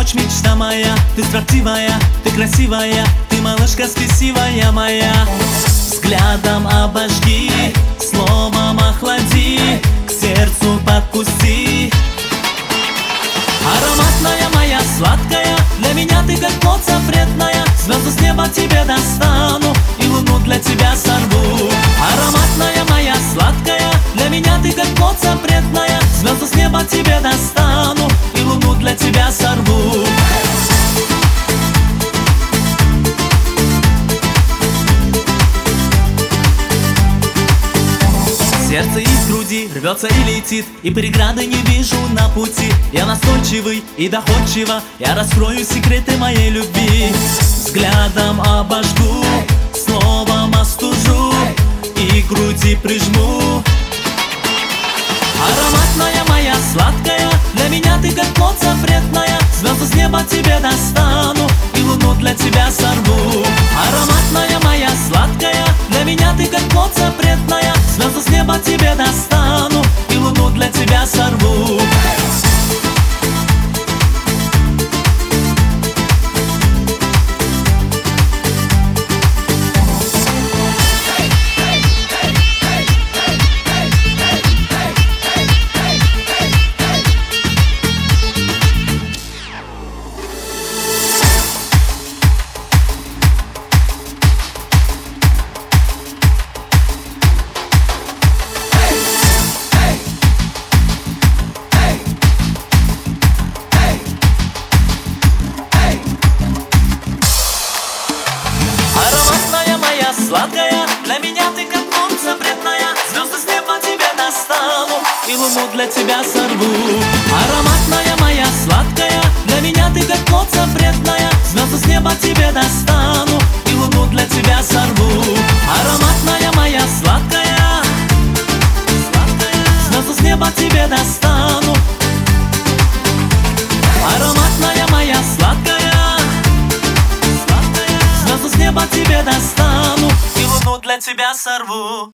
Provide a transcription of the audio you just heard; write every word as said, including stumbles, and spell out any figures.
ночь, мечта моя. Ты строптивая, ты красивая, ты малышка спесивая моя. Взглядом обожги, словом охлади, к сердцу подпусти. Ароматная моя сладкая, для меня ты как плод запретная. Звезду с неба тебе достану и луну для тебя сорву. Ароматная моя сладкая, для меня ты как плод запретная. Звезду с неба тебе достану и луну для тебя сорву. Сердце из груди рвется и летит, и преграды не вижу на пути. Я настойчивый и доходчиво, я раскрою секреты моей любви. Взглядом обожгу, словом остужу и к груди прижму. Ароматная моя сладкая, для меня ты как плод запретная. Звезду с неба тебе достану и луну для тебя сорву. Ароматная моя сладкая, для меня ты как плод запретная. Звезду с неба тебе достану и луну для тебя сорву. Сладкая, для меня ты как плод запретная. Звезды с неба тебе достану и луну для тебя сорву. Ароматная моя сладкая, для меня ты как плод запретная. Звезды с неба тебе достану и луну для тебя сорву. Ароматная моя сладкая, звезды с неба тебе достану. Ароматная моя сладкая, звезду с неба тебе достану и луну для тебя сорву.